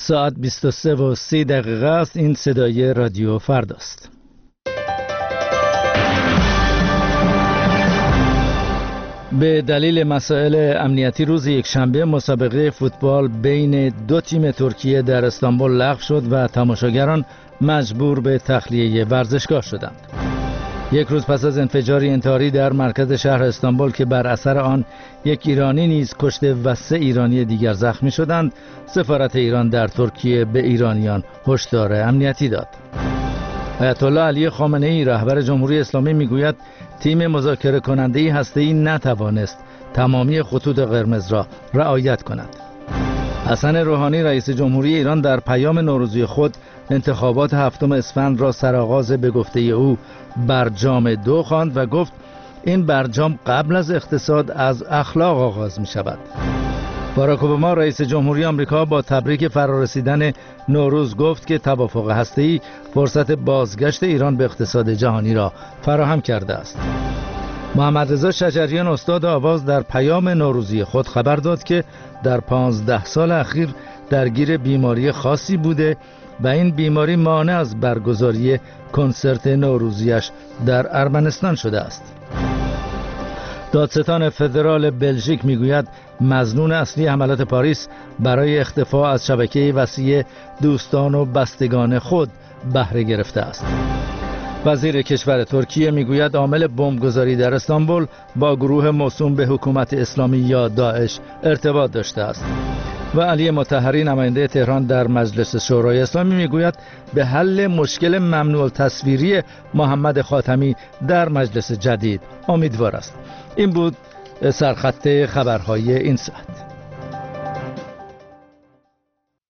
ساعت 23:30 است. این صدای رادیو فرداست. به دلیل مسائل امنیتی روز یکشنبه مسابقه فوتبال بین دو تیم ترکیه در استانبول لغو شد و تماشاگران مجبور به تخلیه ورزشگاه شدند. یک روز پس از انفجاری انتحاری در مرکز شهر استانبول که بر اثر آن یک ایرانی نیز کشته و 3 ایرانی دیگر زخمی شدند، سفارت ایران در ترکیه به ایرانیان هشدار امنیتی داد. آیت الله علی خامنه‌ای رهبر جمهوری اسلامی میگوید تیم مذاکره کننده هسته‌ای نتوانست تمامی خطوط قرمز را رعایت کند. حسن روحانی رئیس جمهوری ایران در پیام نوروزی خود انتخابات 7 اسفند را سرآغاز به گفته او برجام 2 خواند و گفت این برجام قبل از اقتصاد از اخلاق آغاز می شود. باراک اوباما رئیس جمهوری آمریکا با تبریک فرارسیدن نوروز گفت که توافق هسته‌ای فرصت بازگشت ایران به اقتصاد جهانی را فراهم کرده است. محمد رضا شجریان استاد آواز در پیام نوروزی خود خبر داد که در 15 سال اخیر درگیر بیماری خاصی بوده و این بیماری مانع از برگزاری کنسرت نوروزیش در ارمنستان شده است. دادستان فدرال بلژیک میگوید مظنون اصلی حملات پاریس برای اختفاء از شبکه وسیع دوستان و بستگان خود بهره گرفته است. وزیر کشور ترکیه میگوید عامل بمبگذاری در استانبول با گروه موسوم به حکومت اسلامی یا داعش ارتباط داشته است. و علی مطهری نماینده تهران در مجلس شورای اسلامی میگوید به حل مشکل ممنوع التصویری محمد خاتمی در مجلس جدید امیدوار است. این بود سرخط خبرهای این ساعت.